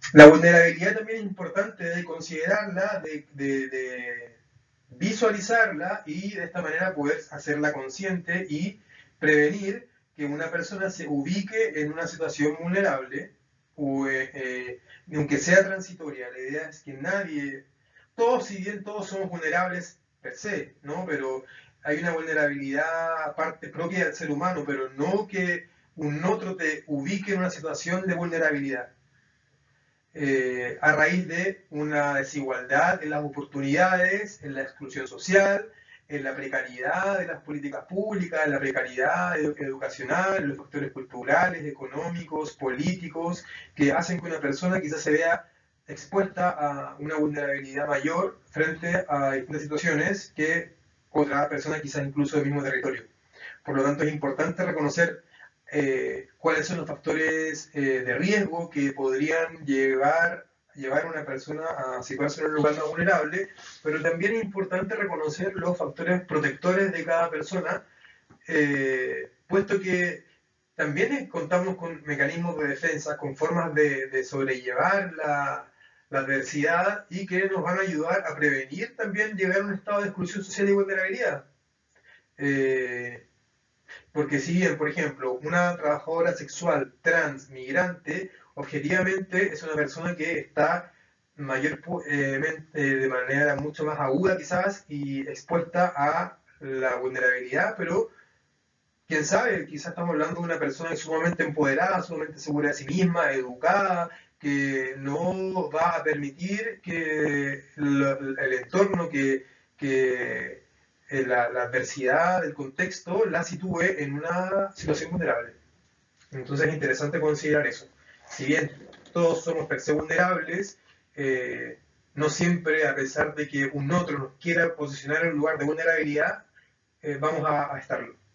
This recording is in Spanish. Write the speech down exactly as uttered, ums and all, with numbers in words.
La vulnerabilidad también es importante de considerarla, de, de, de visualizarla y de esta manera poder hacerla consciente y prevenir que una persona se ubique en una situación vulnerable, o, eh, eh, aunque sea transitoria. La idea es que nadie, todos, si bien todos somos vulnerables per se, ¿no? Pero hay una vulnerabilidad parte propia del ser humano, pero no que un otro te ubique en una situación de vulnerabilidad eh, a raíz de una desigualdad en las oportunidades, en la exclusión social, en la precariedad de las políticas públicas, en la precariedad edu educacional, en los factores culturales, económicos, políticos, que hacen que una persona quizás se vea expuesta a una vulnerabilidad mayor frente a distintas situaciones que otra persona quizás incluso del mismo territorio. Por lo tanto, es importante reconocer eh, cuáles son los factores eh, de riesgo que podrían llevar, llevar a una persona a situarse en un lugar más vulnerable, pero también es importante reconocer los factores protectores de cada persona, eh, puesto que también contamos con mecanismos de defensa, con formas de, de sobrellevar la, la adversidad y que nos van a ayudar a prevenir también llegar a un estado de exclusión social y vulnerabilidad. Eh, porque si bien, por ejemplo, una trabajadora sexual trans migrante, objetivamente es una persona que está mayormente de manera mucho más aguda quizás y expuesta a la vulnerabilidad, pero quién sabe, quizás estamos hablando de una persona sumamente empoderada, sumamente segura de sí misma, educada, que no va a permitir que el, el entorno, que, que eh, la, la, adversidad del contexto la sitúe en una situación vulnerable. Entonces es interesante considerar eso. Si bien todos somos per se vulnerables, eh, no siempre, a pesar de que un otro nos quiera posicionar en un lugar de vulnerabilidad, eh, vamos a, a estarlo.